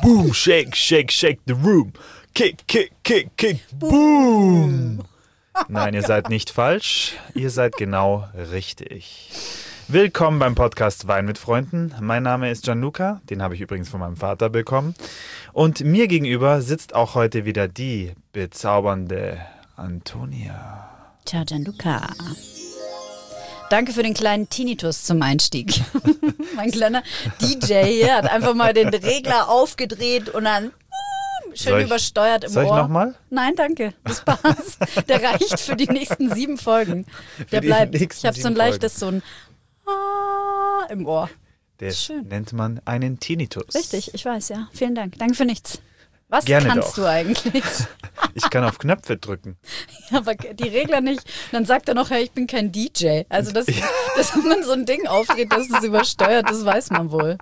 Boom, shake, shake, shake the room. Kick, kick, kick, kick, boom. Nein, ihr seid nicht falsch. Ihr seid genau richtig. Willkommen beim Podcast Wein mit Freunden. Mein Name ist Gianluca, den habe ich übrigens von meinem Vater bekommen. Und mir gegenüber sitzt auch heute wieder die bezaubernde Antonia. Ciao Gianluca. Danke für den kleinen Tinnitus zum Einstieg. Mein kleiner DJ hier hat einfach mal den Regler aufgedreht und dann schön übersteuert im Ohr. Soll ich nochmal? Nein, danke. Das passt. Der reicht für die nächsten 7 Folgen. Der bleibt. Ich habe so ein leichtes, so ein im Ohr. Das nennt man einen Tinnitus. Richtig, ich weiß, ja. Vielen Dank. Danke für nichts. Was Gerne kannst doch. du eigentlich? Ich kann auf Knöpfe drücken. Ja, aber die Regler nicht. Dann sagt er noch, hey, ich bin kein DJ. Also, dass man so ein Ding aufdreht, dass es übersteuert, das weiß man wohl.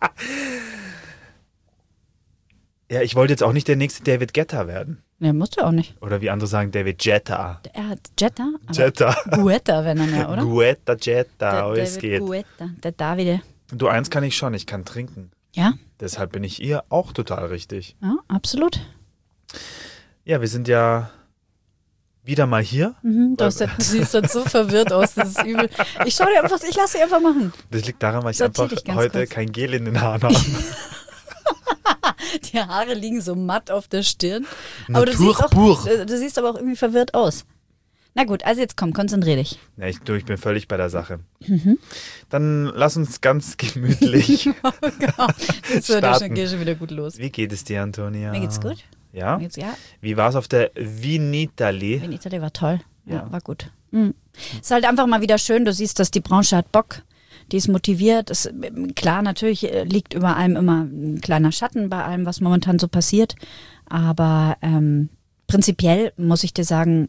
Ja, ich wollte jetzt auch nicht der nächste David Guetta werden. Ja, musst du auch nicht. Oder wie andere sagen, David Guetta. Er hat Jetta? Jetta. Guetta, wenn er ja, oder? Guetta, Jetta, Der es David geht. Guetta, der Davide. Du, eins kann ich schon, ich kann trinken. Ja? Deshalb bin ich ihr auch total richtig. Ja, absolut. Ja, wir sind ja wieder mal hier. Du siehst jetzt so verwirrt aus, das ist übel. Ich lasse dich einfach machen. Das liegt daran, weil ich Sortier einfach dich ganz heute kurz. kein Gel in den Haaren habe. Die Haare liegen so matt auf der Stirn. Natur Aber pur. du siehst aber auch irgendwie verwirrt aus. Na gut, also jetzt komm, konzentrier dich. Ja, ich bin völlig bei der Sache. Dann lass uns ganz gemütlich Jetzt starten. geht schon wieder gut los. Wie geht es dir, Antonia? Mir geht's gut. Ja? Mir geht's, ja. Wie war es auf der Vinitaly? Italien war toll. Ja, Ja. war gut. Ist halt einfach mal wieder schön, du siehst, dass die Branche hat Bock. Die ist motiviert. Klar, natürlich liegt über allem immer ein kleiner Schatten bei allem, was momentan so passiert. Aber prinzipiell muss ich dir sagen,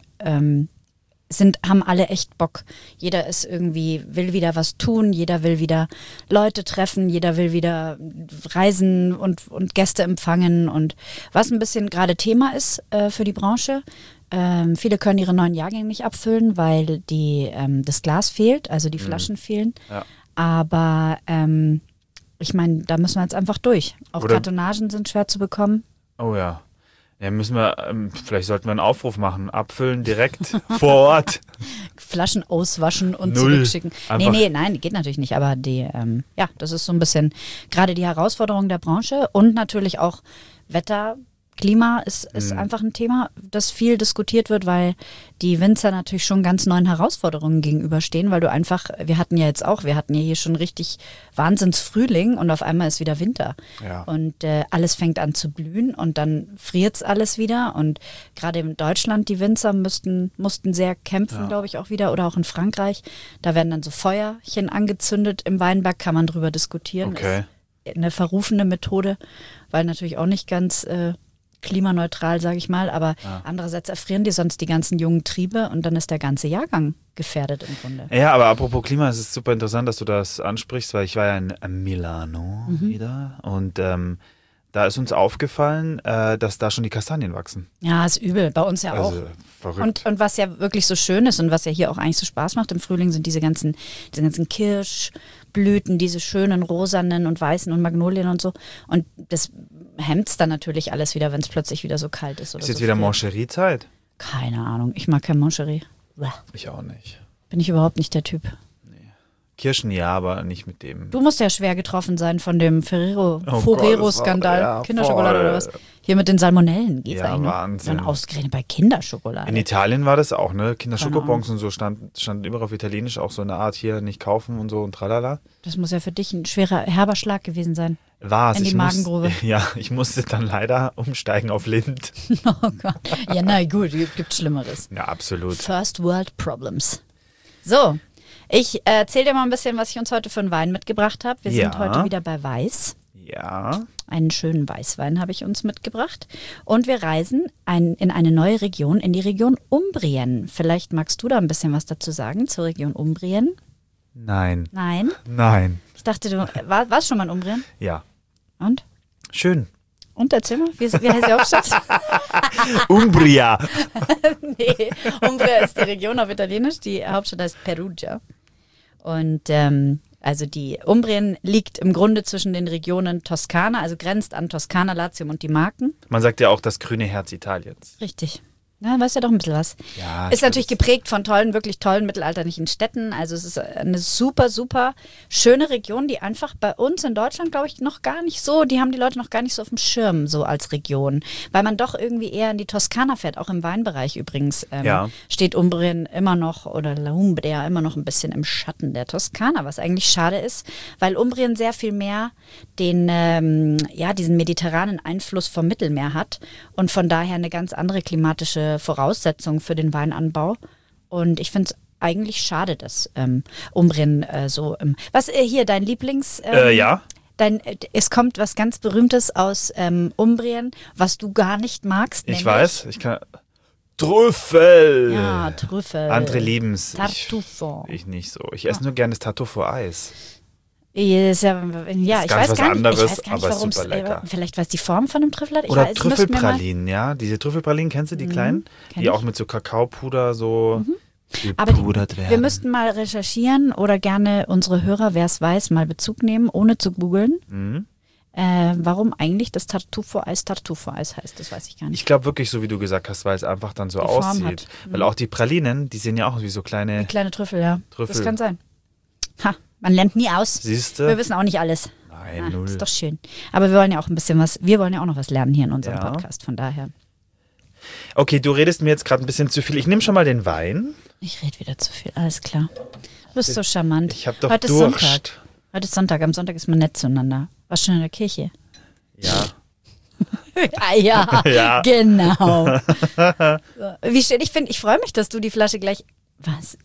haben alle echt Bock. Jeder will wieder was tun, jeder will wieder Leute treffen, jeder will wieder reisen und Gäste empfangen. Und was ein bisschen gerade Thema ist für die Branche, viele können ihre neuen Jahrgänge nicht abfüllen, weil das Glas fehlt, also die Flaschen fehlen. Ja. Aber ich meine, da müssen wir jetzt einfach durch. Auch Oder- Kartonagen sind schwer zu bekommen. Oh ja. Ja, vielleicht sollten wir einen Aufruf machen. Abfüllen direkt vor Ort. Flaschen auswaschen und Null. zurückschicken. Einfach- Nein, geht natürlich nicht. Aber das ist so ein bisschen gerade die Herausforderung der Branche und natürlich auch Wetter. Klima ist einfach ein Thema, das viel diskutiert wird, weil die Winzer natürlich schon ganz neuen Herausforderungen gegenüberstehen, weil wir hatten ja hier schon richtig Wahnsinnsfrühling und auf einmal ist wieder Winter. Ja. Und alles fängt an zu blühen und dann friert's alles wieder. Und gerade in Deutschland, die Winzer mussten sehr kämpfen, glaube ich, auch wieder. Oder auch in Frankreich. Da werden dann so Feuerchen angezündet im Weinberg, kann man drüber diskutieren. Okay. Ist eine verrufene Methode, weil natürlich auch nicht ganz klimaneutral, sage ich mal. Aber andererseits erfrieren die sonst die ganzen jungen Triebe und dann ist der ganze Jahrgang gefährdet im Grunde. Ja, aber apropos Klima, es ist super interessant, dass du das ansprichst, weil ich war ja in Milano wieder und da ist uns aufgefallen, dass da schon die Kastanien wachsen. Ja, ist übel. Bei uns ja auch. Also verrückt. Und was ja wirklich so schön ist und was ja hier auch eigentlich so Spaß macht im Frühling, sind diese ganzen Kirschblüten, diese schönen rosanen und weißen und Magnolien und so. Und das hemmt dann natürlich alles wieder, wenn es plötzlich wieder so kalt ist. Oder Ist jetzt so wieder friert. Moncherie-Zeit? Keine Ahnung. Ich mag kein Moncherie. Ich auch nicht. Bin ich überhaupt nicht der Typ. Kirschen ja, aber nicht mit dem. Du musst ja schwer getroffen sein von dem Gott, Ferrero-Skandal. das war- ja, Kinderschokolade voll. oder was? Hier mit den Salmonellen geht's Ja, eigentlich noch? Wahnsinn. Dann ausgerechnet bei Kinderschokolade. In Italien war das auch, ne? Kinderschokobons Keine und so stand immer auf Italienisch auch so eine Art hier nicht kaufen und so und tralala. Das muss ja für dich ein schwerer, herber Schlag gewesen sein. War es. In die Magengrube. Ja, ich musste dann leider umsteigen auf Lind. Oh Gott. Ja, na gut, gibt Schlimmeres. Ja, absolut. First World Problems. So, ich erzähle dir mal ein bisschen, was ich uns heute für einen Wein mitgebracht habe. Wir sind Ja. heute wieder bei Weiß. Ja. Einen schönen Weißwein habe ich uns mitgebracht. Und wir reisen in eine neue Region, in die Region Umbrien. Vielleicht magst du da ein bisschen was dazu sagen zur Region Umbrien? Nein. Nein? Nein. Ich dachte, du warst schon mal in Umbrien? Ja. Und? Schön. Und erzähl mal, wie heißt die Hauptstadt? Umbria. Nee, Umbria ist die Region auf Italienisch. Die Hauptstadt heißt Perugia. Und Also die Umbrien liegt im Grunde zwischen den Regionen Toskana, also grenzt an Toskana, Latium und die Marken. Man sagt ja auch das grüne Herz Italiens. Richtig. Ja, weißt ja doch ein bisschen was. Ja, Ist natürlich geprägt von tollen, wirklich tollen mittelalterlichen Städten. Also es ist eine super, super schöne Region, die einfach bei uns in Deutschland, glaube ich, noch gar nicht so, die haben die Leute noch gar nicht so auf dem Schirm, so als Region. Weil man doch irgendwie eher in die Toskana fährt, auch im Weinbereich übrigens. Steht Umbrien immer noch, oder La Umbria immer noch ein bisschen im Schatten der Toskana, was eigentlich schade ist, weil Umbrien sehr viel mehr diesen mediterranen Einfluss vom Mittelmeer hat und von daher eine ganz andere klimatische Voraussetzung für den Weinanbau. Und ich finde es eigentlich schade, dass Umbrien was hier, dein Lieblings... Ja. Es kommt was ganz Berühmtes aus Umbrien, was du gar nicht magst. Ich weiß, Trüffel! Ja, Trüffel. Andere lieben's. Tartufo. Ich nicht so. Ich esse nur gerne das Tartufo-Eis. Ich weiß gar nicht, aber warum es, super lecker. vielleicht weil es die Form von einem Trüffel hat. Oder Trüffelpralinen, ja. Diese Trüffelpralinen, kennst du, die kleinen? Die auch auch mit so Kakaopuder so aber gepudert werden. Wir müssten mal recherchieren oder gerne unsere Hörer, wer es weiß, mal Bezug nehmen, ohne zu googeln. Warum eigentlich das Tartufo-Eis heißt, das weiß ich gar nicht. Ich glaube wirklich, so wie du gesagt hast, weil es einfach dann so Die Form aussieht. hat. Weil auch die Pralinen, die sehen ja auch wie so kleine... Wie kleine Trüffel, ja. Trüffel. Das kann sein. Man lernt nie aus. Siehst Wir du? wissen auch nicht alles. Nein, null. Ist doch schön. Aber wir wollen ja auch ein bisschen wir wollen ja auch noch was lernen hier in unserem Ja. Podcast, von daher. Okay, du redest mir jetzt gerade ein bisschen zu viel. Ich nehme schon mal den Wein. Ich rede wieder zu viel, alles klar. Du bist so charmant. Ich habe doch Heute ist Durst. Sonntag. Heute ist Sonntag, am Sonntag ist man nett zueinander. Warst schon in der Kirche? Ja. Ja, Ja. genau. So. Wie schön, ich freue mich, dass du die Flasche gleich... Was?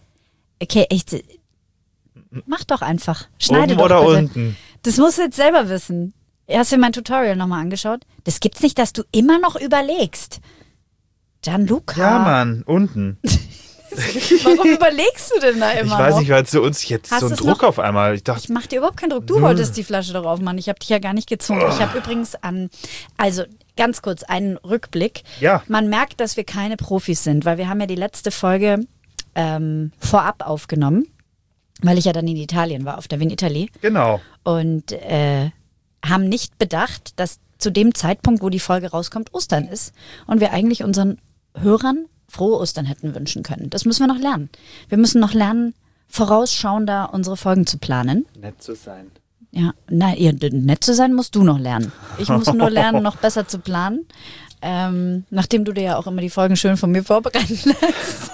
Mach doch einfach. Schneide Oben doch oder bitte. unten? Das musst du jetzt selber wissen. Hast du mein Tutorial nochmal angeschaut? Das gibt's nicht, dass du immer noch überlegst. Gianluca. Ja, Mann, unten. Warum überlegst du denn da immer Ich weiß noch? nicht, weil es zu uns jetzt Hast so ein du's Druck noch? auf einmal. Ich dachte, Ich mach dir überhaupt keinen Druck. Du wolltest die Flasche doch aufmachen. Ich habe dich ja gar nicht gezwungen. Ich habe übrigens also ganz kurz einen Rückblick. Ja. Man merkt, dass wir keine Profis sind, weil wir haben ja die letzte Folge vorab aufgenommen, weil ich ja dann in Italien war, auf der Vinitaly. genau. Und haben nicht bedacht, dass zu dem Zeitpunkt, wo die Folge rauskommt, Ostern ist. Und wir eigentlich unseren Hörern frohe Ostern hätten wünschen können. Das müssen wir noch lernen. Wir müssen noch lernen, vorausschauender unsere Folgen zu planen. Nett zu sein. Ja, nein, nett zu sein musst du noch lernen. Ich muss nur lernen, noch besser zu planen. Nachdem du dir ja auch immer die Folgen schön von mir vorbereiten lässt.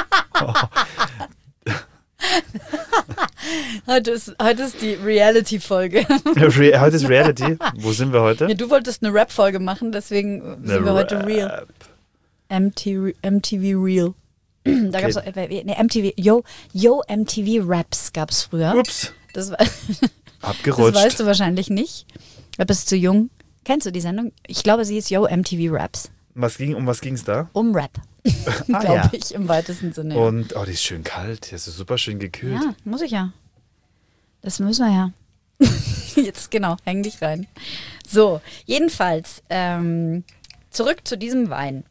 Heute ist die Reality-Folge. Heute ist Reality. Wo sind wir heute? Ja, du wolltest eine Rap-Folge machen, deswegen sind wir heute real. MTV Real. Da gab's MTV, Yo MTV Raps gab's früher. Ups, Das abgerutscht. weißt du wahrscheinlich nicht. Du bist zu jung. Kennst du die Sendung? Ich glaube, sie hieß Yo MTV Raps. Um was ging es da? Um Rap. Ah, Glaube ja. ich, im weitesten Sinne. Ja. Und, die ist schön kalt. Die ist so super schön gekühlt. Ja, muss ich ja. Das müssen wir ja. Jetzt genau, häng dich rein. So, jedenfalls, zurück zu diesem Wein.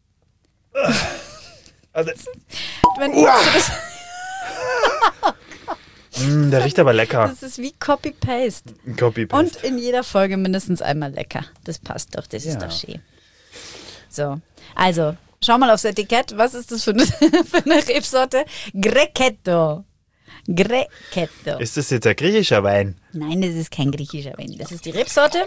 Also, Wenn du das, der riecht aber lecker. das ist wie Copy-Paste. Copy-Paste. Und in jeder Folge mindestens einmal lecker. Das passt doch, das ist Ja. doch schön. So, also, schau mal aufs Etikett. Was ist das für eine, für eine Rebsorte? Grechetto. Grechetto. Ist das jetzt ein griechischer Wein? Nein, das ist kein griechischer Wein. Das ist die Rebsorte.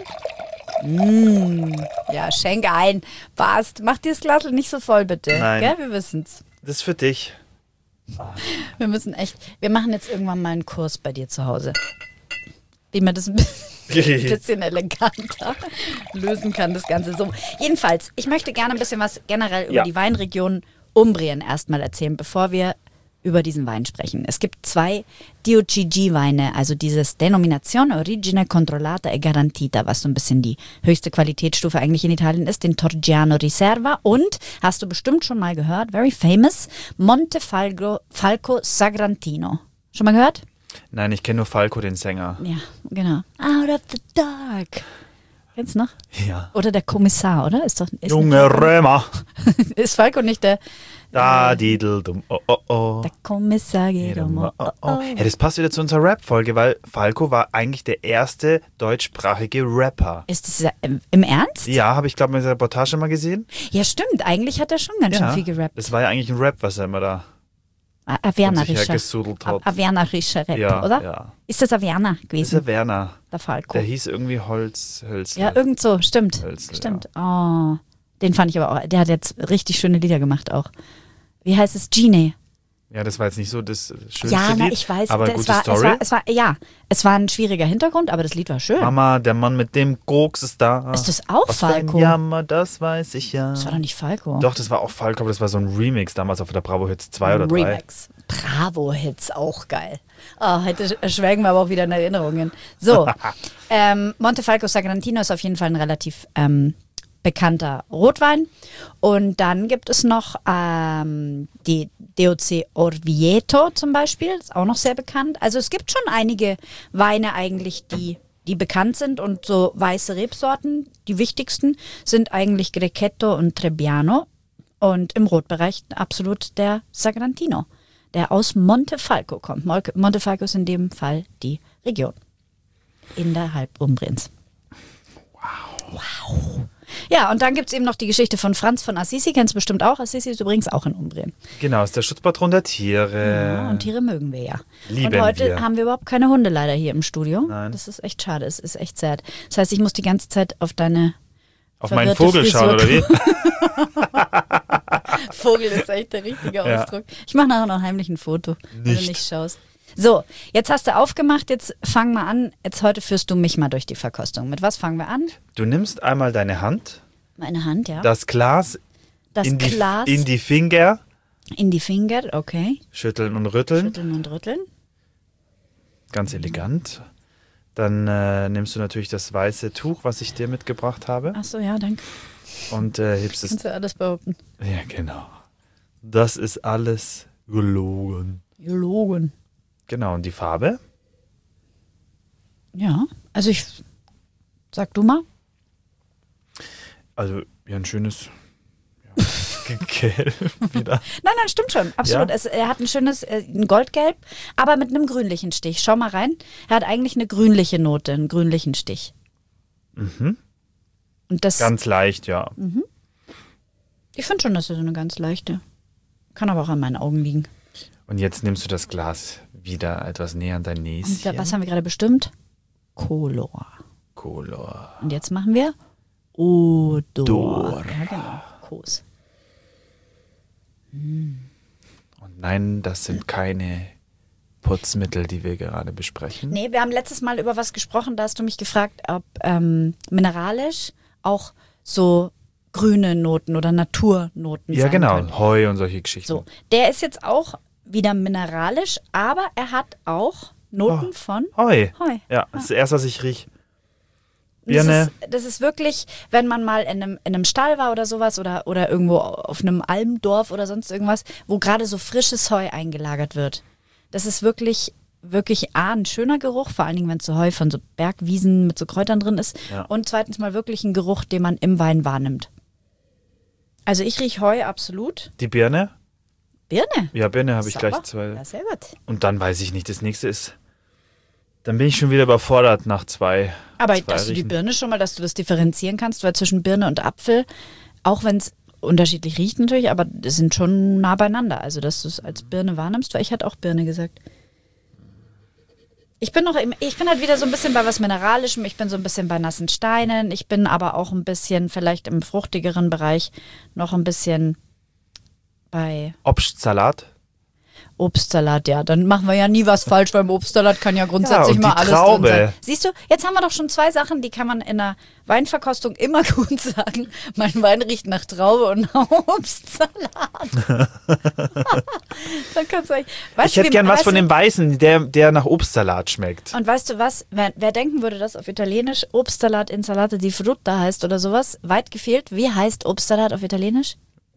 Ja, schenke ein. Passt. Mach dir das Glas nicht so voll, bitte. Nein. Gell? Wir wissen's. Das ist für dich. Wir machen jetzt irgendwann mal einen Kurs bei dir zu Hause. Wie man das ein bisschen eleganter lösen kann, das Ganze so. Jedenfalls, ich möchte gerne ein bisschen was generell über Ja. die Weinregion Umbrien erstmal erzählen, bevor wir über diesen Wein sprechen. Es gibt 2 DOCG-Weine, also dieses Denominazione Origine Controllata e Garantita, was so ein bisschen die höchste Qualitätsstufe eigentlich in Italien ist, den Torgiano Riserva und, hast du bestimmt schon mal gehört, very famous, Montefalco Sagrantino. Schon mal gehört? Nein, ich kenne nur Falco, den Sänger. Ja, genau. Out of the Dark. Kennst du noch? Ja. Oder der Kommissar, oder? Ist Junge Römer. Ist Falco nicht der Da, didel, dumm, oh, oh, oh. Der Kommissar geht Oh, oh. Ja, das passt wieder zu unserer Rap-Folge, weil Falco war eigentlich der erste deutschsprachige Rapper. Ist das im Ernst? Ja, habe ich glaube in der Reportage mal gesehen. Ja, stimmt. Eigentlich hat er schon ganz schön viel gerappt. Das war ja eigentlich ein Rap, was er immer da Avernerischer. gesudelt hat. Avernerischer Rap, Ja, oder? ja. Ist das Averner Das ist gewesen? der Werner. Der Falco. Der hieß irgendwie Hölzl. Ja, irgend so. Stimmt. Hölzl, Stimmt. Oh, den fand ich aber auch. Der hat jetzt richtig schöne Lieder gemacht auch. Wie heißt es? Genie. Ja, das war jetzt nicht so das schönste Ja, Lied, ich weiß. aber gute Story. Es war ein schwieriger Hintergrund, aber das Lied war schön. Mama, der Mann mit dem Koks ist da. Ist das auch Was für ein Falco? Jammer, das weiß ich ja. Das war doch nicht Falco. Doch, das war auch Falco, aber das war so ein Remix damals auf der Bravo Hits 2 oder 3. Remix. Bravo-Hits, auch geil. Oh, heute schwelgen wir aber auch wieder in Erinnerungen. So, Montefalco Sagrantino ist auf jeden Fall ein relativ bekannter Rotwein. Und dann gibt es noch die DOC Orvieto zum Beispiel, ist auch noch sehr bekannt. Also es gibt schon einige Weine eigentlich, die bekannt sind und so weiße Rebsorten. Die wichtigsten sind eigentlich Grechetto und Trebbiano und im Rotbereich absolut der Sagrantino, der aus Montefalco kommt. Montefalco ist in dem Fall die Region in der Halbumbriens. Wow. Ja, und dann gibt es eben noch die Geschichte von Franz von Assisi, kennst du bestimmt auch. Assisi ist übrigens auch in Umbrien. Genau, ist der Schutzpatron der Tiere. Ja, und Tiere mögen wir ja. Lieben und heute wir. haben wir überhaupt keine Hunde leider hier im Studio. Nein. Das ist echt schade, es ist echt sad. Das heißt, ich muss die ganze Zeit auf deine Auf meinen verwirrte Vogel schauen, oder wie? Vogel ist echt der richtige Ja. Ausdruck. Ich mache nachher noch heimlich ein Foto, wenn du Nicht. nicht schaust. So, jetzt hast du aufgemacht, jetzt fang mal an. Jetzt heute führst du mich mal durch die Verkostung. Mit was fangen wir an? Du nimmst einmal deine Hand, Meine Hand, ja. das Glas, Das in, Glas in die Finger, in die Finger, okay. schütteln und rütteln, Schütteln und rütteln. ganz elegant. Dann nimmst du natürlich das weiße Tuch, was ich dir mitgebracht habe, Ach so, ja, danke. und hebst es. Kannst du alles behaupten. Ja, genau. Das ist alles gelogen. Gelogen. Genau, und die Farbe? Ja, also sag du mal. Also, ja, ein schönes Gelb wieder. Nein, stimmt schon, absolut. Ja? Er hat ein schönes, ein Goldgelb, aber mit einem grünlichen Stich. Schau mal rein. Er hat eigentlich eine grünliche Note, einen grünlichen Stich. Mhm. Und das, Ganz leicht, ja. ich finde schon, das ist so eine ganz leichte. Kann aber auch an meinen Augen liegen. Und jetzt nimmst du das Glas wieder etwas näher an dein Und Näschen. was haben wir gerade bestimmt? Color. Color. Und jetzt machen wir Odor. Dor. Ja, genau. Kos. Und nein, das sind keine Putzmittel, die wir gerade besprechen. Nee, wir haben letztes Mal über was gesprochen, da hast du mich gefragt, ob mineralisch auch so grüne Noten oder Naturnoten Ja, sein genau. können. Heu und solche Geschichten. So, der ist jetzt auch wieder mineralisch, aber er hat auch Noten von Heu. Heu. Ja, das ist das erste, was ich rieche. Das Birne. das ist wirklich, wenn man mal in einem Stall war oder sowas oder irgendwo auf einem Almdorf oder sonst irgendwas, wo gerade so frisches Heu eingelagert wird. Das ist wirklich ein schöner Geruch, vor allen Dingen, wenn so Heu von so Bergwiesen mit so Kräutern drin ist. Ja. Und zweitens mal wirklich ein Geruch, den man im Wein wahrnimmt. Also ich rieche Heu absolut. Die Birne? Birne. Ja, Birne habe ich Sauber. gleich zwei. Ja, sehr gut. Und dann weiß ich nicht, das nächste ist. Dann bin ich schon wieder überfordert nach zwei. Aber zwei dass du die Riechen. Birne schon mal, dass du das differenzieren kannst, weil zwischen Birne und Apfel, auch wenn es unterschiedlich riecht natürlich, aber die sind schon nah beieinander. Also dass du es als Birne wahrnimmst, weil ich hatte auch Birne gesagt. Ich bin halt wieder so ein bisschen bei was Mineralischem, ich bin so ein bisschen bei nassen Steinen, ich bin aber auch ein bisschen vielleicht im fruchtigeren Bereich noch ein bisschen bei Obstsalat. Obstsalat, ja. Dann machen wir ja nie was falsch, weil im Obstsalat kann ja grundsätzlich und mal die alles Traube. drin sein. Siehst du, jetzt haben wir doch schon zwei Sachen, die kann man in einer Weinverkostung immer gut sagen. Mein Wein riecht nach Traube und nach Obstsalat. Dann kannst du Ich hätte gern was von dem Weißen, der nach Obstsalat schmeckt. Und weißt du was, wer denken würde, dass auf Italienisch Obstsalat Insalata di Frutta heißt oder sowas, weit gefehlt, wie heißt Obstsalat auf Italienisch?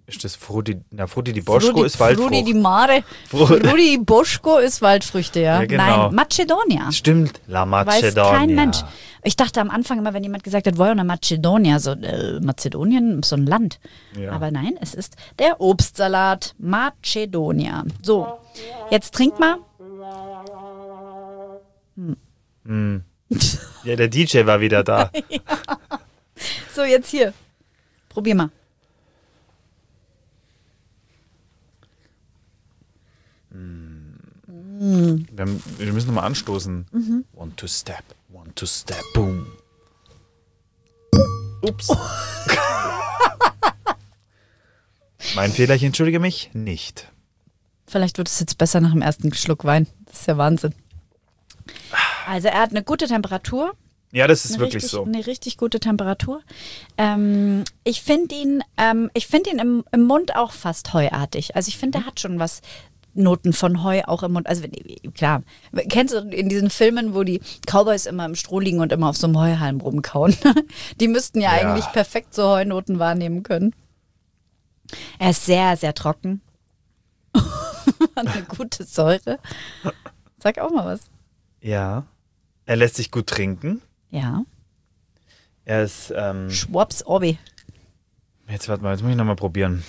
Ist das Frudi di Bosco ist Waldfrucht. Frudi di Mare. Frudi Bosco ist Waldfrüchte, ja. Ja, genau. Nein, Macedonia. Stimmt, La Macedonia. Weiß kein Mensch. Ich dachte am Anfang immer, wenn jemand gesagt hat, Woja Macedonia, so Mazedonien, so ein Land. Ja. Aber nein, es ist der Obstsalat Macedonia. So, jetzt trink mal. Ja, der DJ war wieder da. So, jetzt hier. Probier mal. Wir müssen nochmal anstoßen. One, two, step, boom. Ups. Mein Fehler, ich entschuldige mich nicht. Vielleicht wird es jetzt besser nach dem ersten Schluck Wein. Das ist ja Wahnsinn. Also er hat eine gute Temperatur. Ja, das ist wirklich so. Eine richtig gute Temperatur. Ich finde ihn, im Mund auch fast heuartig. Also ich finde, er hat schon was Noten von Heu auch im Mund. Also klar, kennst du in diesen Filmen, wo die Cowboys immer im Stroh liegen und immer auf so einem Heuhalm rumkauen? Die müssten ja eigentlich perfekt so Heunoten wahrnehmen können. Er ist sehr, sehr trocken. Hat eine gute Säure. Sag auch mal was. Ja. Er lässt sich gut trinken. Ja. Er ist. Schwupps, Obi. Jetzt warte mal, jetzt muss ich nochmal probieren.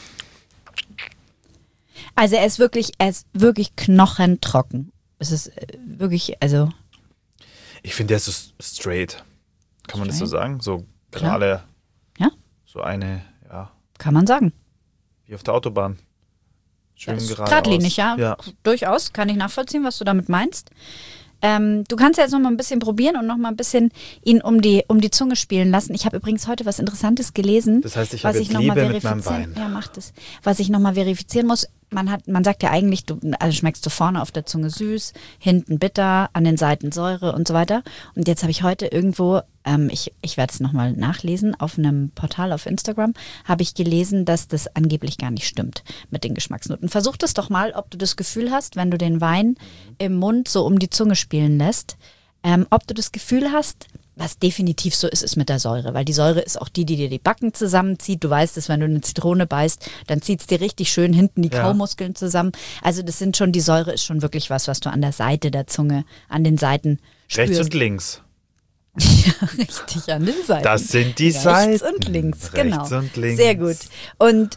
Also er ist wirklich knochentrocken. Es ist wirklich, also. Ich finde, der ist so straight. Kann man das so sagen? So gerade. Ja. So eine, ja. Kann man sagen. Wie auf der Autobahn. Schön gerade. Geradlinig, ja. Durchaus. Kann ich nachvollziehen, was du damit meinst. Du kannst ja jetzt noch mal ein bisschen probieren und noch mal ein bisschen ihn um die Zunge spielen lassen. Ich habe übrigens heute was Interessantes gelesen. Das heißt, ich habe jetzt Liebe mit meinem Wein. Ja, mach das. Was ich noch mal verifizieren muss, man sagt ja eigentlich, also schmeckst du vorne auf der Zunge süß, hinten bitter, an den Seiten Säure und so weiter. Und jetzt habe ich heute irgendwo, ich werde es noch mal nachlesen, auf einem Portal auf Instagram, habe ich gelesen, dass das angeblich gar nicht stimmt mit den Geschmacksnoten. Versuch das doch mal, ob du das Gefühl hast, wenn du den Wein im Mund so um die Zunge spielen lässt, ob du das Gefühl hast, was definitiv so ist mit der Säure, weil die Säure ist auch die dir die Backen zusammenzieht. Du weißt es, wenn du eine Zitrone beißt, dann zieht es dir richtig schön hinten die Kaumuskeln zusammen. Also das sind schon, die Säure ist schon wirklich was du an der Seite der Zunge, an den Seiten spürst. Rechts und links. Ja, richtig, an den Seiten. Das sind die Seiten. Rechts und links, genau. Rechts und links. Sehr gut. Und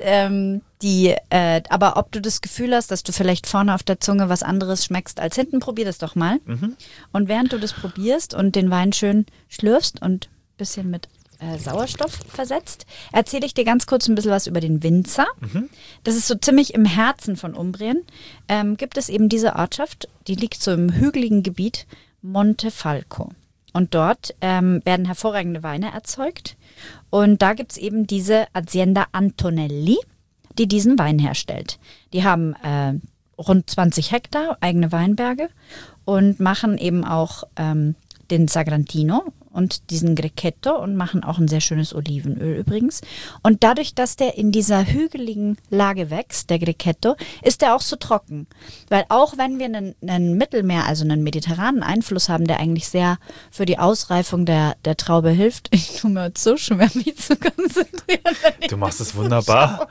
aber ob du das Gefühl hast, dass du vielleicht vorne auf der Zunge was anderes schmeckst als hinten, probier das doch mal. Und während du das probierst und den Wein schön schlürfst und ein bisschen mit Sauerstoff versetzt, erzähle ich dir ganz kurz ein bisschen was über den Winzer. Das ist so ziemlich im Herzen von Umbrien. Gibt es eben diese Ortschaft, die liegt so im hügeligen Gebiet Montefalco. Und dort werden hervorragende Weine erzeugt. Und da gibt es eben diese Azienda Antonelli, die diesen Wein herstellt. Die haben rund 20 Hektar eigene Weinberge und machen eben auch den Sagrantino und diesen Grechetto und machen auch ein sehr schönes Olivenöl übrigens. Und dadurch, dass der in dieser hügeligen Lage wächst, der Grechetto, ist der auch so trocken. Weil auch wenn wir einen Mittelmeer, also einen mediterranen Einfluss haben, der eigentlich sehr für die Ausreifung der Traube hilft, ich tue mir jetzt so schwer, mich zu konzentrieren. Du machst es wunderbar.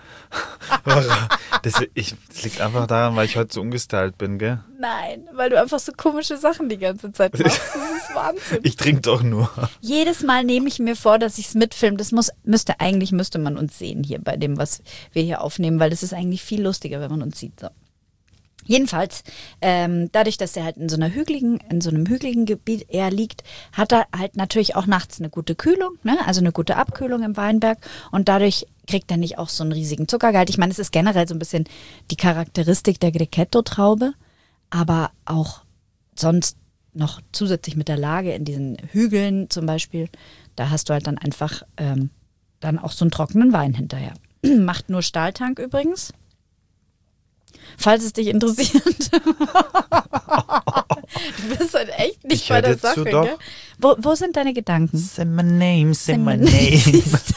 Das liegt einfach daran, weil ich heute so umgestylt bin, gell? Nein, weil du einfach so komische Sachen die ganze Zeit machst. Das ist Wahnsinn. Ich trinke doch nur. Jedes Mal nehme ich mir vor, dass ich es mitfilme. Das müsste man uns sehen hier bei dem, was wir hier aufnehmen, weil das ist eigentlich viel lustiger, wenn man uns sieht. So. Jedenfalls, dadurch, dass er halt in so einem hügeligen Gebiet eher liegt, hat er halt natürlich auch nachts eine gute Kühlung, ne? Also eine gute Abkühlung im Weinberg und dadurch kriegt er nicht auch so einen riesigen Zuckergehalt. Ich meine, es ist generell so ein bisschen die Charakteristik der Grechetto-Traube, aber auch sonst noch zusätzlich mit der Lage in diesen Hügeln zum Beispiel, da hast du halt dann einfach dann auch so einen trockenen Wein hinterher. Macht nur Stahltank übrigens. Falls es dich interessiert. Du bist halt echt nicht bei der Sache, gell? Wo sind deine Gedanken? Say my name, say my name.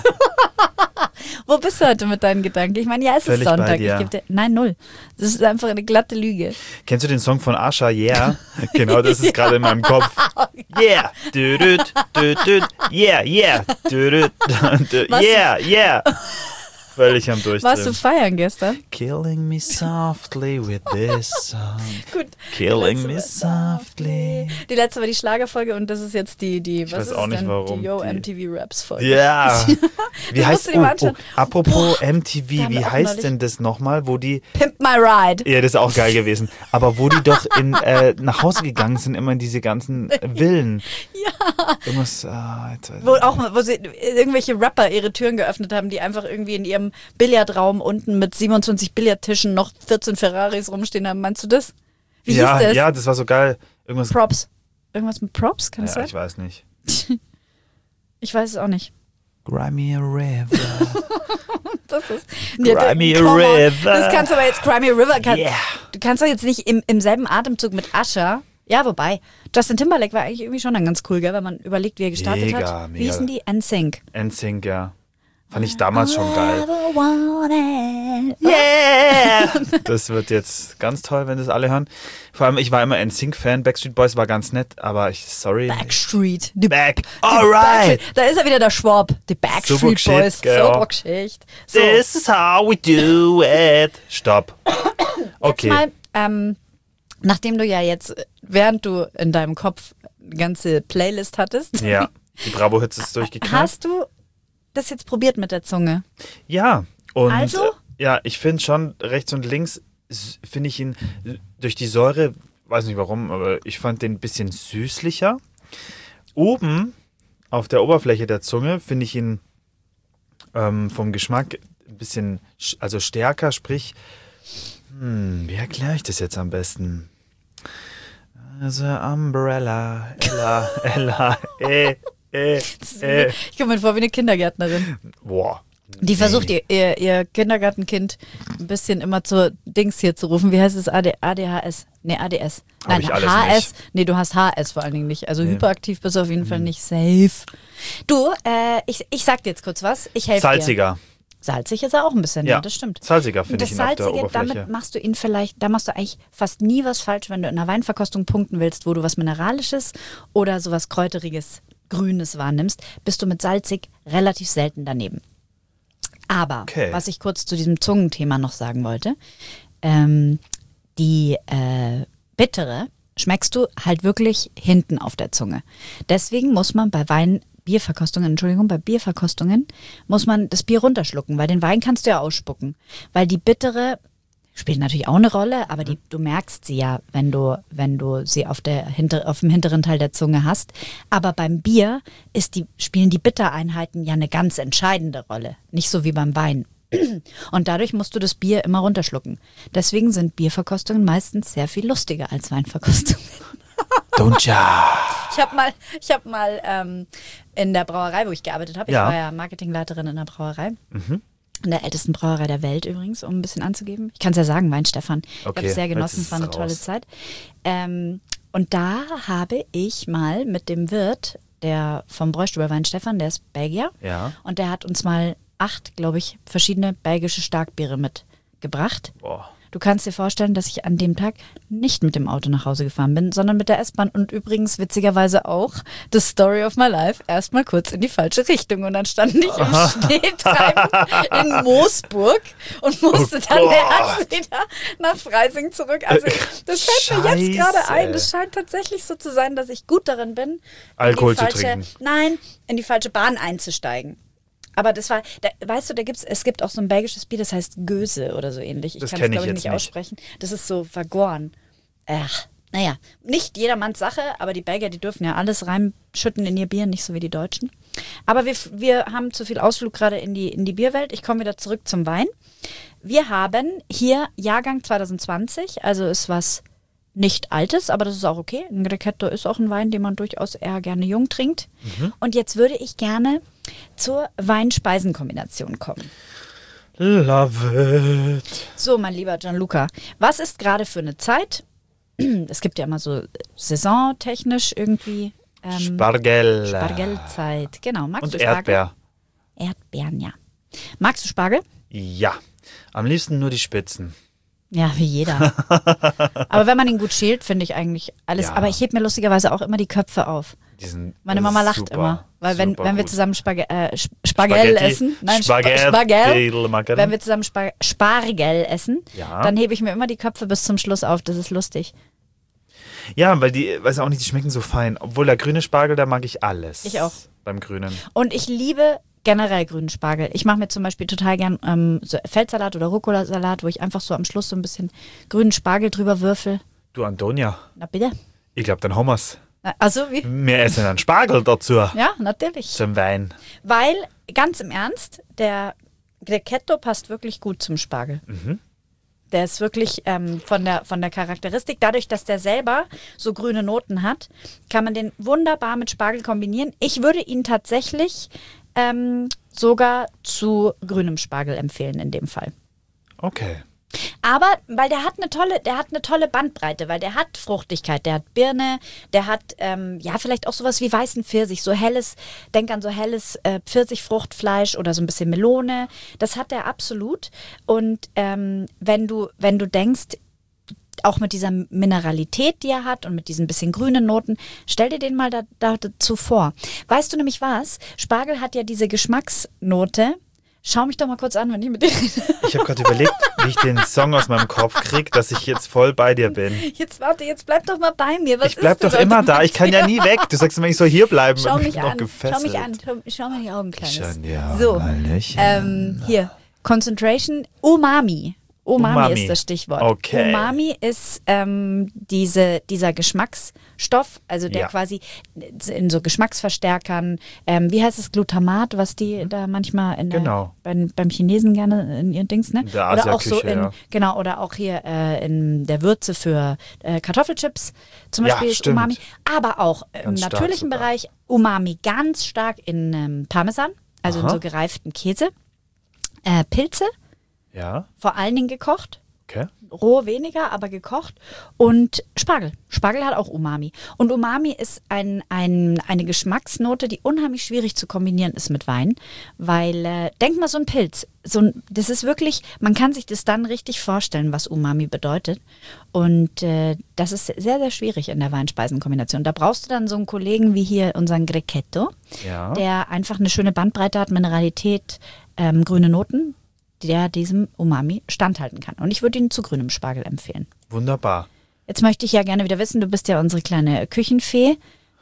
Wo bist du heute mit deinen Gedanken? Ich meine, ja, es ist Sonntag. Nein, null. Das ist einfach eine glatte Lüge. Kennst du den Song von Asha, Yeah? Genau, das ist gerade in meinem Kopf. Yeah, yeah, yeah, yeah, yeah. Völlig am Durchdrehen. Warst du feiern gestern? Killing me softly with this song. Gut. Killing me softly. Die letzte war die Schlagerfolge und das ist jetzt die Ich weiß auch nicht, warum. Die Yo MTV Raps Folge. Ja. Wie heißt musst du die mal anschauen. apropos MTV, haben wie wir auch heißt neulich- denn das nochmal, wo die Pimp My Ride. ja, das ist auch geil gewesen. Aber wo die doch nach Hause gegangen sind, immer in diese ganzen Villen. Ja. Irgendwas, jetzt weiß ich nicht. Wo sie irgendwelche Rapper ihre Türen geöffnet haben, die einfach irgendwie in ihrem Billardraum unten mit 27 Billardtischen noch 14 Ferraris rumstehen haben. Meinst du das? Wie hieß das? Ja, das war so geil. Irgendwas. Props. Irgendwas mit Props, kann das Ja, sein? ich weiß nicht. Ich weiß es auch nicht. Grimy River. Das ist Grimy come on. River. Das kannst du aber jetzt, Grimy River, Yeah. du kannst doch jetzt nicht im selben Atemzug mit Usher. Ja, wobei, Justin Timberlake war eigentlich irgendwie schon dann ganz cool, gell, wenn man überlegt, wie er gestartet hat. Wie Mega. hießen die? NSYNC. NSYNC, ja. Fand ich damals schon geil. Yeah! Das wird jetzt ganz toll, wenn das alle hören. Vor allem, ich war immer NSYNC-Fan. Backstreet Boys war ganz nett, aber sorry. Backstreet. Alright. Da ist er wieder der Schwab. Die Backstreet Super Geschichte, Boys. gell. Super Geschichte. So, This is how we do it. Stopp. Okay. jetzt mal, nachdem du ja jetzt, während du in deinem Kopf eine ganze Playlist hattest, Ja, die Bravo-Hits ist durchgeknallt. hast du das jetzt probiert mit der Zunge? Ja. Und Also? Ja, ich finde schon rechts und links, finde ich ihn durch die Säure, weiß nicht warum, aber ich fand den ein bisschen süßlicher. Oben auf der Oberfläche der Zunge finde ich ihn vom Geschmack ein bisschen also stärker, sprich, wie erkläre ich das jetzt am besten? Also Umbrella, Ella, Ich komme mir vor wie eine Kindergärtnerin. Boah. Die versucht ihr Kindergartenkind ein bisschen immer zur Dings hier zu rufen. Wie heißt es? ADHS? Nee, ADS. Hab ich alles HS. nicht. Nee, du hast HS vor allen Dingen nicht. Also hyperaktiv bist du auf jeden Fall nicht safe. Du, ich sag dir jetzt kurz was. Ich helfe dir. Salziger. Salzig ist er auch ein bisschen, ja, das stimmt. Salziger finde Das ich ihn auf der Salzige, Oberfläche. damit machst du ihn vielleicht, da machst du eigentlich fast nie was falsch, wenn du in einer Weinverkostung punkten willst, wo du was Mineralisches oder sowas Kräuteriges, Grünes wahrnimmst, bist du mit salzig relativ selten daneben. Aber, Okay. was ich kurz zu diesem Zungenthema noch sagen wollte, die bittere schmeckst du halt wirklich hinten auf der Zunge. Deswegen muss man bei Bierverkostungen muss man das Bier runterschlucken, weil den Wein kannst du ja ausspucken. Weil die bittere spielt natürlich auch eine Rolle, aber du merkst sie ja, wenn du sie auf dem hinteren Teil der Zunge hast. Aber beim Bier spielen die Bittereinheiten ja eine ganz entscheidende Rolle. Nicht so wie beim Wein. Und dadurch musst du das Bier immer runterschlucken. Deswegen sind Bierverkostungen meistens sehr viel lustiger als Weinverkostungen. Don't ya. Ich hab mal in der Brauerei, wo ich gearbeitet habe, Ja. ich war ja Marketingleiterin in der Brauerei, in der ältesten Brauerei der Welt übrigens, um ein bisschen anzugeben. Ich kann es ja sagen, Weinstefan. Ich habe Okay, es sehr genossen, jetzt es war eine ist tolle raus. Zeit. Und da habe ich mal mit dem Wirt, der vom Bräustüber Weinstefan, der ist Belgier, Ja. und der hat uns mal 8, glaube ich, verschiedene belgische Starkbiere mitgebracht. Boah. Du kannst dir vorstellen, dass ich an dem Tag nicht mit dem Auto nach Hause gefahren bin, sondern mit der S-Bahn und übrigens witzigerweise auch the story of my life erstmal kurz in die falsche Richtung und dann stand ich im Schneetreiben in Moosburg und musste dann Gott. erst wieder nach Freising zurück. Also das fällt mir jetzt gerade ein. Scheiße. Es scheint tatsächlich so zu sein, dass ich gut darin bin, Alkohol in die zu falsche, trinken. Nein, in die falsche Bahn einzusteigen. Aber das war, weißt du, es gibt auch so ein belgisches Bier, das heißt Göse oder so ähnlich. Ich Das kann kenn es, ich glaube ich, jetzt nicht nicht. aussprechen. Das ist so Vagorn. Naja, nicht jedermanns Sache, aber die Belgier, die dürfen ja alles reinschütten in ihr Bier, nicht so wie die Deutschen. Aber wir haben zu viel Ausflug gerade in die Bierwelt. Ich komme wieder zurück zum Wein. Wir haben hier Jahrgang 2020, also ist was nicht Altes, aber das ist auch okay. Ein Grechetto ist auch ein Wein, den man durchaus eher gerne jung trinkt. Und jetzt würde ich gerne zur Wein-Speisen-Kombination kommen. Love it. So, mein lieber Gianluca, was ist gerade für eine Zeit? Es gibt ja immer so saisontechnisch irgendwie Spargel. Spargelzeit. Genau, magst Und du Spargel? Erdbeer. Erdbeeren, ja. Magst du Spargel? Ja. Am liebsten nur die Spitzen. Ja, wie jeder. Aber wenn man ihn gut schält, finde ich eigentlich alles. Ja. Aber ich hebe mir lustigerweise auch immer die Köpfe auf. Meine Mama lacht immer. Weil wenn wir zusammen Spargel essen, wenn wir zusammen Spargel essen, dann hebe ich mir immer die Köpfe bis zum Schluss auf. Das ist lustig. Ja, weil weiß auch nicht, die schmecken so fein. Obwohl der grüne Spargel, da mag ich alles. Ich auch. Beim Grünen. Und ich liebe generell grünen Spargel. Ich mache mir zum Beispiel total gern so Feldsalat oder Rucola-Salat, wo ich einfach so am Schluss so ein bisschen grünen Spargel drüber würfel. Du, Antonia. Na bitte. Ich glaube, dann haben wir's. Also wie? Wir essen einen Spargel dazu. Ja, natürlich. Zum Wein. Weil, ganz im Ernst, der Grechetto passt wirklich gut zum Spargel. Mhm. Der ist wirklich von der Charakteristik, dadurch, dass der selber so grüne Noten hat, kann man den wunderbar mit Spargel kombinieren. Ich würde ihn tatsächlich sogar zu grünem Spargel empfehlen in dem Fall. Okay. Aber, weil der hat eine tolle Bandbreite, weil der hat Fruchtigkeit, der hat Birne, der hat, vielleicht auch sowas wie weißen Pfirsich, so helles, denk an so helles Pfirsichfruchtfleisch oder so ein bisschen Melone, das hat der absolut. Und wenn du denkst, auch mit dieser Mineralität, die er hat und mit diesen bisschen grünen Noten, stell dir den mal dazu vor. Weißt du nämlich was? Spargel hat ja diese Geschmacksnote. Schau mich doch mal kurz an, wenn ich mit dir rede. Ich habe gerade überlegt, wie ich den Song aus meinem Kopf kriege, dass ich jetzt voll bei dir bin. Jetzt warte, jetzt bleib doch mal bei mir. Ich bleib doch immer da, ich kann ja nie weg. Du sagst immer, ich soll hier bleiben. Schau mich noch an, gefesselt. schau mich an, schau mir die Augen, Kleines. Schon, ja, so, hier, Concentration, Umami. Umami ist das Stichwort. Okay. Umami ist dieser Geschmacksstoff, also der quasi in so Geschmacksverstärkern, wie heißt es, Glutamat, was die da manchmal beim Chinesen gerne in ihren Dings, ne? In der Oder auch so ja. oder auch hier in der Würze für Kartoffelchips zum Beispiel ist stimmt. Umami. Aber auch im Ganz natürlichen stark Bereich Umami ganz stark in Parmesan, also in so gereiften Käse. Pilze. Ja. Vor allen Dingen gekocht. Okay. Roh weniger, aber gekocht. Und Spargel. Spargel hat auch Umami. Und Umami ist eine Geschmacksnote, die unheimlich schwierig zu kombinieren ist mit Wein. Weil, denk mal so ein Pilz. Das ist wirklich, man kann sich das dann richtig vorstellen, was Umami bedeutet. Und das ist sehr, sehr schwierig in der Weinspeisenkombination. Da brauchst du dann so einen Kollegen wie hier unseren Grechetto, der einfach eine schöne Bandbreite hat, Mineralität, grüne Noten, der diesem Umami standhalten kann. Und ich würde ihn zu grünem Spargel empfehlen. Wunderbar. Jetzt möchte ich ja gerne wieder wissen, du bist ja unsere kleine Küchenfee.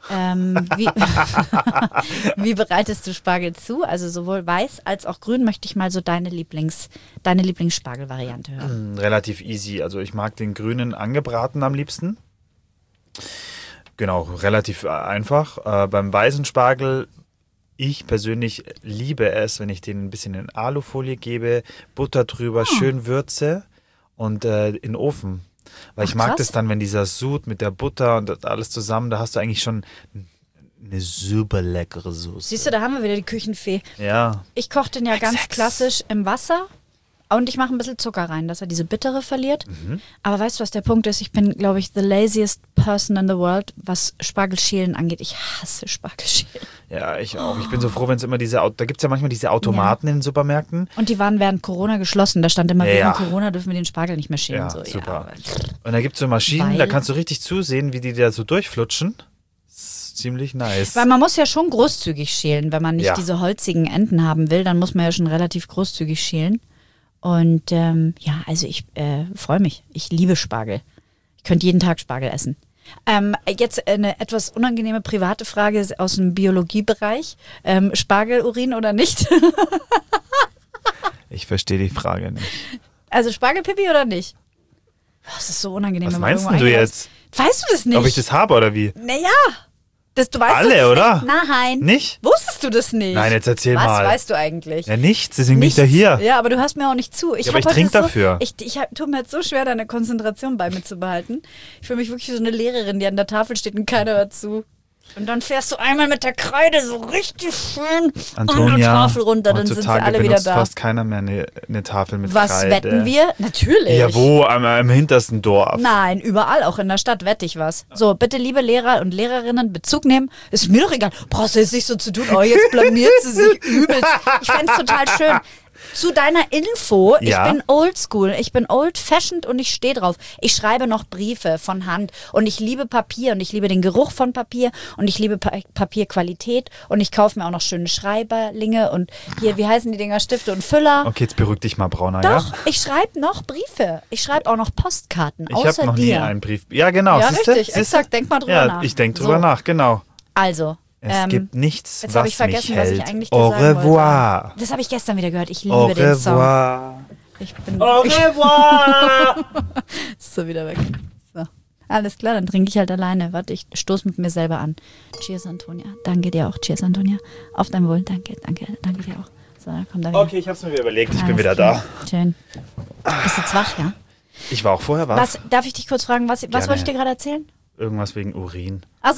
Wie bereitest du Spargel zu? Also sowohl weiß als auch grün möchte ich mal so deine Lieblingsspargel-Variante hören. Relativ easy. Also ich mag den grünen angebraten am liebsten. Genau, relativ einfach. Beim weißen Spargel, ich persönlich liebe es, wenn ich den ein bisschen in Alufolie gebe, Butter drüber, schön würze und in den Ofen. Weil ich mag das dann, wenn dieser Sud mit der Butter und alles zusammen, da hast du eigentlich schon eine super leckere Soße. Siehst du, da haben wir wieder die Küchenfee. Ja. Ich koche den ja ganz klassisch im Wasser. Und ich mache ein bisschen Zucker rein, dass er diese Bittere verliert. Mhm. Aber weißt du, was der Punkt ist? Ich bin, glaube ich, the laziest person in the world, was Spargelschälen angeht. Ich hasse Spargelschälen. Ja, ich auch. Ich bin so froh, wenn es immer da gibt es ja manchmal diese Automaten in den Supermärkten. Und die waren während Corona geschlossen. Da stand immer, während Corona dürfen wir den Spargel nicht mehr schälen. Ja, so, super. Und da gibt es so Maschinen, da kannst du richtig zusehen, wie die da so durchflutschen. Das ist ziemlich nice. Weil man muss ja schon großzügig schälen. Wenn man nicht diese holzigen Enden haben will, dann muss man ja schon relativ großzügig schälen. Und also ich freue mich. Ich liebe Spargel. Ich könnte jeden Tag Spargel essen. Jetzt eine etwas unangenehme private Frage aus dem Biologiebereich. Spargelurin oder nicht? Ich verstehe die Frage nicht. Also Spargelpipi oder nicht? Das ist so unangenehm. Was meinst du jetzt? Weißt du das nicht? Ob ich das habe oder wie? Naja. Du weißt alle, das oder? Nicht. Nein. Nicht? Wusstest du das nicht? Nein, jetzt erzähl mal. Was weißt du eigentlich? Ja, nichts, deswegen bin ich da hier. Ja, aber du hörst mir auch nicht zu. Aber ich trinke dafür. Ich tue mir jetzt so schwer, deine Konzentration bei mir zu behalten. Ich fühle mich wirklich wie so eine Lehrerin, die an der Tafel steht und keiner hört zu. Und dann fährst du einmal mit der Kreide so richtig schön Antonia, an der Tafel runter, dann sind sie alle wieder da. Fast keiner mehr eine Tafel mit Was Kreide. Was wetten wir? Natürlich. Ja, wo? Am hintersten Dorf. Nein, überall, auch in der Stadt wette ich was. So, bitte liebe Lehrer und Lehrerinnen, Bezug nehmen. Ist mir doch egal. Brauchst du jetzt nicht so zu tun, oh, jetzt blamiert sie sich übelst. Ich fände es total schön. Zu deiner Info, Ja. ich bin oldschool, ich bin old-fashioned und ich stehe drauf. Ich schreibe noch Briefe von Hand und ich liebe Papier und ich liebe den Geruch von Papier und ich liebe Papierqualität und ich kaufe mir auch noch schöne Schreiberlinge und hier, wie heißen die Dinger, Stifte und Füller. Okay, jetzt beruhig dich mal, Brauner, Doch, ja? ich schreibe noch Briefe. Ich schreibe auch noch Postkarten, Ich außer habe noch nie dir. einen Brief. Ja, genau. Ja, siehste? richtig, Siehste? exakt, denk mal drüber ja, nach. ich denke drüber So. nach, genau. Also, Es gibt nichts, jetzt habe was ich vergessen, mich was hält. ich eigentlich dir Au sagen revoir. wollte. Das habe ich gestern wieder gehört. Ich liebe Au den Song. revoir. Ich bin Au revoir. Ist so wieder weg. So. Alles klar, dann trinke ich halt alleine. Warte, ich stoße mit mir selber an. Cheers, Antonia. Danke dir auch. Cheers, Antonia. Auf dein Wohl. Danke dir auch. So, dann kommt da wieder. Okay, ich habe es mir wieder überlegt. Ich bin Alles wieder klar. da. Schön. Bist du jetzt wach, ja? Ich war auch vorher wach. Was, darf ich dich kurz fragen, was wollte ich dir gerade erzählen? Irgendwas wegen Urin. Also,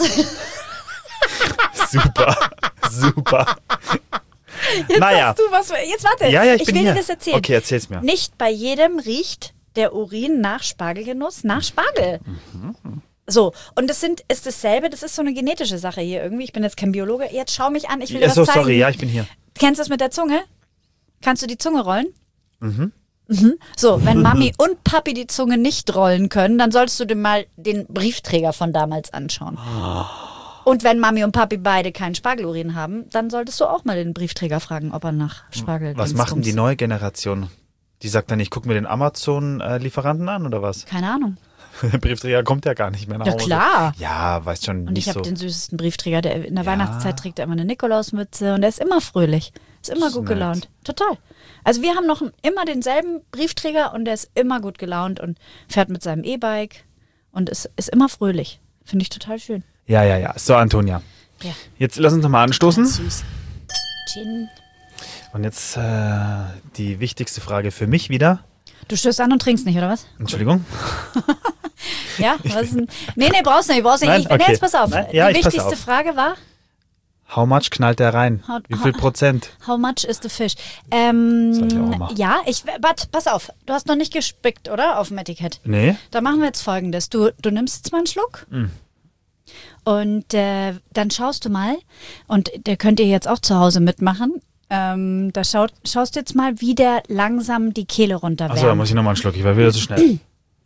Super. Super. jetzt Naja. hast du was. Jetzt warte. Ja, ich bin will hier. dir das erzählen. Okay, erzähl's mir. Nicht bei jedem riecht der Urin nach Spargelgenuss, nach Spargel. Mhm. So, und ist dasselbe, das ist so eine genetische Sache hier irgendwie. Ich bin jetzt kein Biologe. Jetzt schau mich an, ich will dir was So, zeigen. sorry, ja, ich bin hier. Kennst du das mit der Zunge? Kannst du die Zunge rollen? Mhm. So, wenn Mami und Papi die Zunge nicht rollen können, dann solltest du dir mal den Briefträger von damals anschauen. Und wenn Mami und Papi beide keinen Spargelurin haben, dann solltest du auch mal den Briefträger fragen, ob er nach Spargel Was macht denn die neue Generation? Die sagt dann, ich gucke mir den Amazon-Lieferanten an oder was? Keine Ahnung. Der Briefträger kommt ja gar nicht mehr nach Ja, Hause. klar. Ja, weißt schon, Und nicht ich habe so. den süßesten Briefträger, der in der Weihnachtszeit trägt er immer eine Nikolausmütze und der ist immer fröhlich. Ist immer ist gut nett. gelaunt. Total. Also wir haben noch immer denselben Briefträger und der ist immer gut gelaunt und fährt mit seinem E-Bike und ist immer fröhlich. Finde ich total schön. Ja. So, Antonia. Ja. Jetzt lass uns nochmal anstoßen. Süß. Gin. Und jetzt die wichtigste Frage für mich wieder. Du stößt an und trinkst nicht, oder was? Entschuldigung. Ja? Was ist denn? Nee, brauchst nicht. Nein? Nee, Okay. jetzt pass auf. Nein? Ja, Die ich pass wichtigste auf. Frage war, How much knallt der rein? Wie viel Prozent? how much is the fish? Soll ich auch machen. Ja, pass auf. Du hast noch nicht gespickt, oder? Auf dem Etikett. Nee. Da machen wir jetzt Folgendes. Du nimmst jetzt mal einen Schluck und dann schaust du mal, und der könnt ihr jetzt auch zu Hause mitmachen, da schaust du jetzt mal, wie der langsam die Kehle runterwärmt. Achso, da muss ich nochmal einen Schluck. Ich war wieder zu schnell.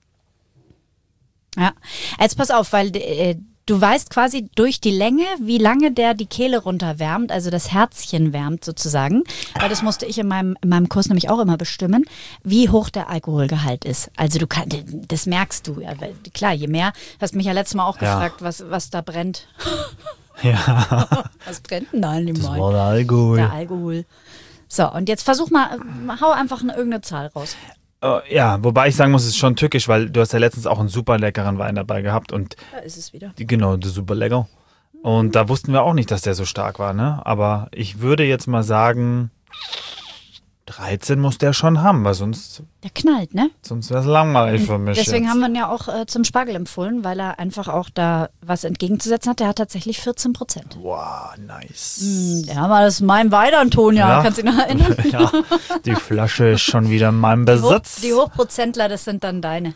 Ja, jetzt pass auf, weil du weißt quasi durch die Länge, wie lange der die Kehle runterwärmt, also das Herzchen wärmt sozusagen. Weil das musste ich in meinem Kurs nämlich auch immer bestimmen, wie hoch der Alkoholgehalt ist. Also das merkst du. Ja, weil, klar, je mehr, du hast mich ja letztes Mal auch Ja. gefragt, was da brennt. Ja. Was brennt denn da in dem Das Wein? war der Alkohol. Der Alkohol. So, und jetzt versuch mal, hau einfach irgendeine Zahl raus. Ja, wobei ich sagen muss, es ist schon tückisch, weil du hast ja letztens auch einen super leckeren Wein dabei gehabt und Da ist es wieder. genau, das ist super lecker. Und da wussten wir auch nicht, dass der so stark war, ne? Aber ich würde jetzt mal sagen, 13 muss der schon haben, weil sonst Der knallt, ne? wäre es langweilig für mich. Deswegen jetzt. haben wir ihn ja auch zum Spargel empfohlen, weil er einfach auch da was entgegenzusetzen hat. Der hat tatsächlich 14%. Wow, nice. Ja, aber das ist mein Wein, Antonia. Ja. Kannst du dich noch erinnern? Ja, die Flasche ist schon wieder in meinem Besitz. Die Hochprozentler, das sind dann deine.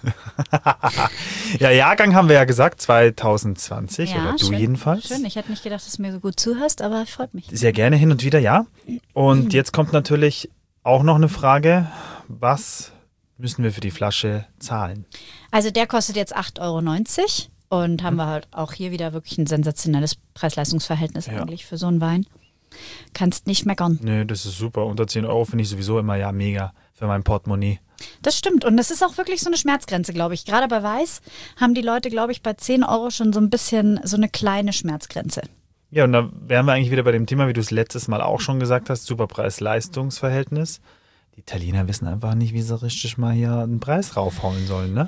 Ja, Jahrgang haben wir ja gesagt, 2020, oder du schön, jedenfalls. Schön, ich hätte nicht gedacht, dass du mir so gut zuhörst, aber freut mich. Sehr gerne hin und wieder, ja. Und jetzt kommt natürlich auch noch eine Frage, was müssen wir für die Flasche zahlen? Also der kostet jetzt 8,90 € und haben wir halt auch hier wieder wirklich ein sensationelles Preis-Leistungs-Verhältnis Ja. eigentlich für so einen Wein. Kannst nicht meckern. Nö, das ist super. Unter 10 Euro finde ich sowieso immer ja mega für mein Portemonnaie. Das stimmt. Und das ist auch wirklich so eine Schmerzgrenze, glaube ich. Gerade bei Weiß haben die Leute, glaube ich, bei 10 Euro schon so ein bisschen so eine kleine Schmerzgrenze. Ja, und da wären wir eigentlich wieder bei dem Thema, wie du es letztes Mal auch schon gesagt hast, super Preis-Leistungs-Verhältnis. Die Italiener wissen einfach nicht, wie sie richtig mal hier einen Preis raufhauen sollen, ne?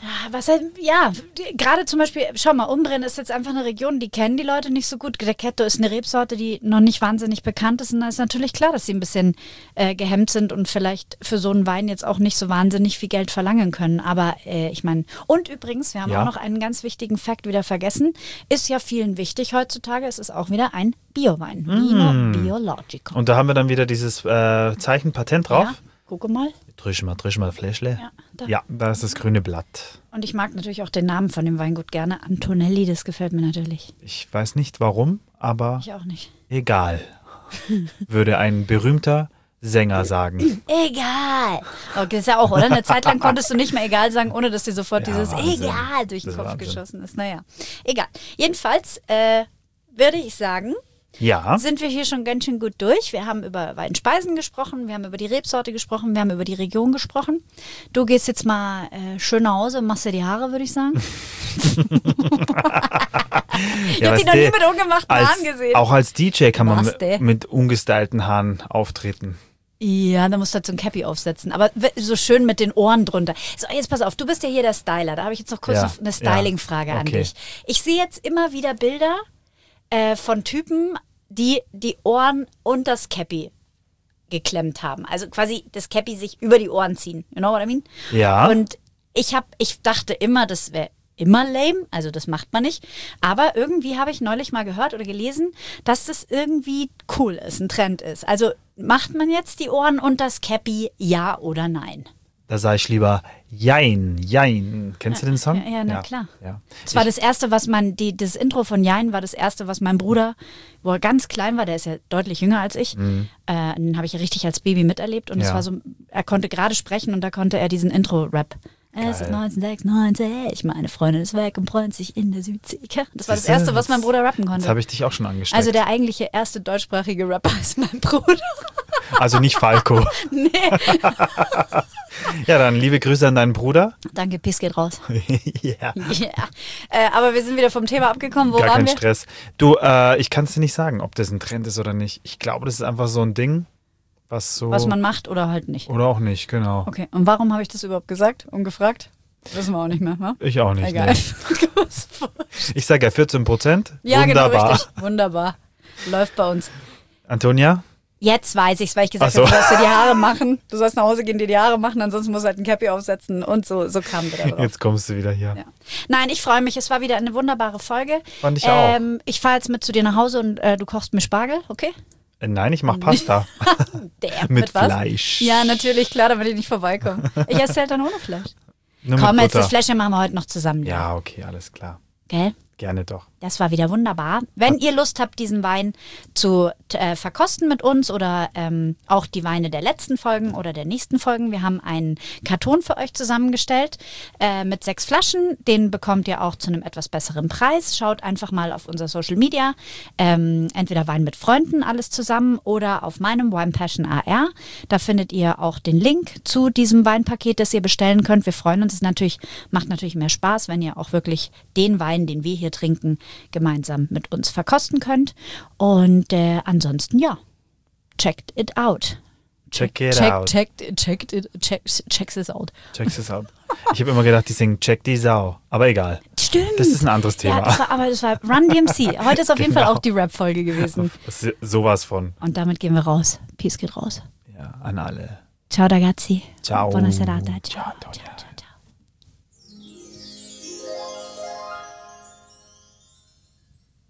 Gerade zum Beispiel, schau mal, Umbrien ist jetzt einfach eine Region, die kennen die Leute nicht so gut. Grechetto ist eine Rebsorte, die noch nicht wahnsinnig bekannt ist. Und da ist natürlich klar, dass sie ein bisschen gehemmt sind und vielleicht für so einen Wein jetzt auch nicht so wahnsinnig viel Geld verlangen können. Aber ich meine, und übrigens, wir haben Ja. auch noch einen ganz wichtigen Fakt wieder vergessen. Ist ja vielen wichtig heutzutage. Es ist auch wieder ein Biowein. Vino Biologico. Und da haben wir dann wieder dieses Zeichen Patent drauf. Ja, gucke mal. Drüsch mal Fläschle. Ja, da. Ja, da ist das grüne Blatt. Und ich mag natürlich auch den Namen von dem Weingut gerne. Antonelli, das gefällt mir natürlich. Ich weiß nicht warum, aber Ich auch nicht. egal. Würde ein berühmter Sänger sagen. Egal. Okay, das ist ja auch, oder? Eine Zeit lang konntest du nicht mehr egal sagen, ohne dass dir sofort dieses Wahnsinn. Egal durch den Das ist Kopf Wahnsinn. geschossen ist. Naja, egal. Jedenfalls würde ich sagen, Ja, sind wir hier schon ganz schön gut durch. Wir haben über Weinspeisen gesprochen, wir haben über die Rebsorte gesprochen, wir haben über die Region gesprochen. Du gehst jetzt mal schön nach Hause und machst dir die Haare, würde ich sagen. Ich habe die noch nie mit ungemachten Haaren gesehen. Auch als DJ kann man Was, der? mit ungestylten Haaren auftreten. Ja, da musst du halt so ein Cappy aufsetzen. Aber so schön mit den Ohren drunter. So, jetzt pass auf, du bist ja hier der Styler. Da habe ich jetzt noch kurz Ja, eine Styling-Frage an okay. dich. Ich sehe jetzt immer wieder Bilder von Typen, die die Ohren und das Cappy geklemmt haben. Also quasi das Cappy sich über die Ohren ziehen. You know what I mean? Ja. Und ich dachte immer, das wäre immer lame, also das macht man nicht. Aber irgendwie habe ich neulich mal gehört oder gelesen, dass das irgendwie cool ist, ein Trend ist. Also macht man jetzt die Ohren und das Cappy, ja oder nein? Da sage ich lieber Jein, Jein. Kennst du den Song? Ja, na klar. Ja. Das war das erste, was das Intro von Jein war das erste, was mein Bruder, wo er ganz klein war, der ist ja deutlich jünger als ich, den habe ich ja richtig als Baby miterlebt und es Ja. war so, er konnte gerade sprechen und da konnte er diesen Intro-Rap. Es ist 1996, meine Freundin ist weg und freut sich in der Südsee. Das war das Siehste, erste, was mein Bruder rappen Jetzt konnte. habe ich dich auch schon angesteckt. Also der eigentliche erste deutschsprachige Rapper ist mein Bruder. Also nicht Falco. Nee. Ja, dann liebe Grüße an deinen Bruder. Danke, Peace geht raus. Ja. Ja. Aber wir sind wieder vom Thema abgekommen. Wo Gar waren kein wir? Stress. Du, ich kann es dir nicht sagen, ob das ein Trend ist oder nicht. Ich glaube, das ist einfach so ein Ding, was so... Was man macht oder halt nicht. oder auch nicht, genau. Okay, und warum habe ich das überhaupt gesagt und gefragt? Wissen wir auch nicht mehr, ne? Ich auch nicht. Egal. Nee. Ich sage ja 14%. Ja, Wunderbar. genau, richtig. Wunderbar. Läuft bei uns. Antonia? Jetzt weiß ich's, weil ich gesagt Ach so. habe, du sollst dir die Haare machen. Du sollst nach Hause gehen, dir die Haare machen, ansonsten musst du halt ein Cappy aufsetzen und so kamen wir da drauf. Jetzt kommst du wieder hier. Ja. Nein, ich freue mich. Es war wieder eine wunderbare Folge. Fand ich auch. Ich fahre jetzt mit zu dir nach Hause und du kochst mir Spargel, okay? Nein, ich mache Pasta. Mit was? Fleisch. Ja, natürlich, klar, damit ich nicht vorbeikomme. Ich esse halt dann ohne Fleisch. Nur Komm, mit jetzt das Butter. Fläschchen machen wir heute noch zusammen. Ja, okay, alles klar. Gell? Gerne doch. Das war wieder wunderbar. Wenn ihr Lust habt, diesen Wein zu verkosten mit uns oder auch die Weine der letzten Folgen oder der nächsten Folgen, wir haben einen Karton für euch zusammengestellt mit 6 Flaschen. Den bekommt ihr auch zu einem etwas besseren Preis. Schaut einfach mal auf unser Social Media. Entweder Wein mit Freunden, alles zusammen, oder auf meinem Wine Passion AR. Da findet ihr auch den Link zu diesem Weinpaket, das ihr bestellen könnt. Wir freuen uns. Macht natürlich mehr Spaß, wenn ihr auch wirklich den Wein, den wir hier trinken, gemeinsam mit uns verkosten könnt. Und ansonsten, ja, checkt it out. Check it out. Checks it out. Check es out. Ich habe immer gedacht, die singen Check die Sau. Aber egal. Stimmt. Das ist ein anderes Thema. Ja, das war Run DMC. Heute ist auf jeden Fall Genau. auch die Rap-Folge gewesen. Das ist sowas von. Und damit gehen wir raus. Peace geht raus. Ja, an alle. Ciao ragazzi. Ciao. Buona serata. Ciao, Antonia.